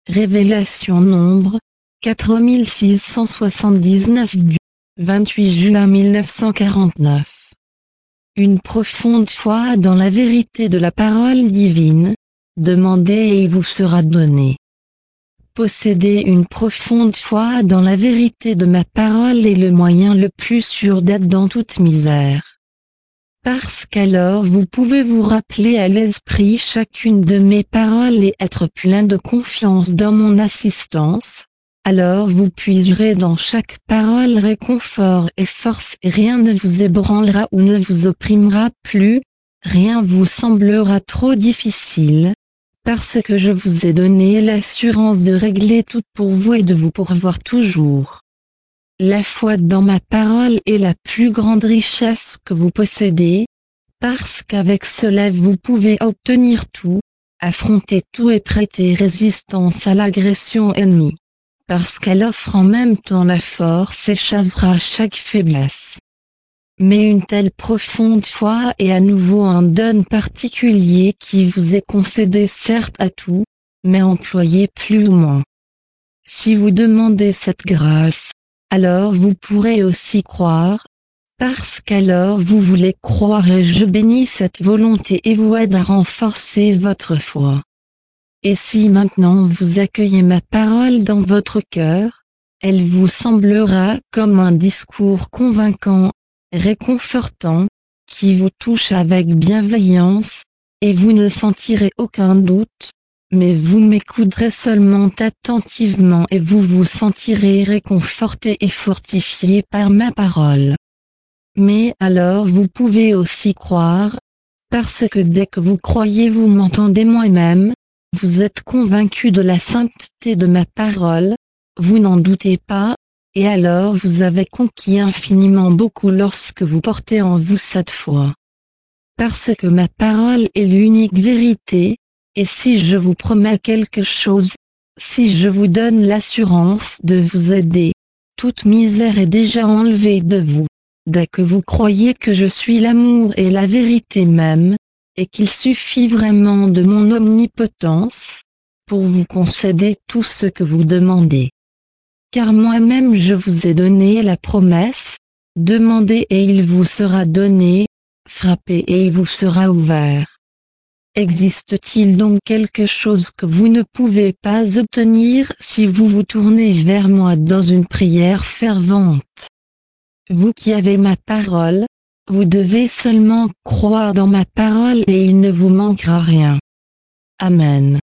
Révélation Nombre, 4679 du 28 juin 1949. Une profonde foi dans la vérité de la parole divine. Demandez et il vous sera donné. Posséder une profonde foi dans la vérité de ma parole est le moyen le plus sûr d'être dans toute misère. Parce qu'alors vous pouvez vous rappeler à l'esprit chacune de mes paroles et être plein de confiance dans mon assistance. Alors vous puiserez dans chaque parole réconfort et force et rien ne vous ébranlera ou ne vous opprimera plus, rien vous semblera trop difficile, parce que je vous ai donné l'assurance de régler tout pour vous et de vous pourvoir toujours. La foi dans ma parole est la plus grande richesse que vous possédez, parce qu'avec cela vous pouvez obtenir tout, affronter tout et prêter résistance à l'agression ennemie. Parce qu'elle offre en même temps la force et chassera chaque faiblesse. Mais une telle profonde foi est à nouveau un don particulier qui vous est concédé certes à tout, mais employé plus ou moins. Si vous demandez cette grâce, alors vous pourrez aussi croire, parce qu'alors vous voulez croire et je bénis cette volonté et vous aide à renforcer votre foi. Et si maintenant vous accueillez ma parole dans votre cœur, elle vous semblera comme un discours convaincant, réconfortant, qui vous touche avec bienveillance, et vous ne sentirez aucun doute, mais vous m'écouterez seulement attentivement et vous vous sentirez réconforté et fortifié par ma parole. Mais alors vous pouvez aussi croire, parce que dès que vous croyez vous m'entendez moi-même, vous êtes convaincu de la sainteté de ma parole, vous n'en doutez pas, et alors vous avez conquis infiniment beaucoup lorsque vous portez en vous cette foi. Parce que ma parole est l'unique vérité, et si je vous promets quelque chose, si je vous donne l'assurance de vous aider, toute misère est déjà enlevée de vous, dès que vous croyez que je suis l'amour et la vérité même, et qu'il suffit vraiment de mon omnipotence, pour vous concéder tout ce que vous demandez. Car moi-même je vous ai donné la promesse, demandez et il vous sera donné, frappez et il vous sera ouvert. Existe-t-il donc quelque chose que vous ne pouvez pas obtenir si vous vous tournez vers moi dans une prière fervente? Vous qui avez ma parole, vous devez seulement croire dans ma parole et il ne vous manquera rien. Amen.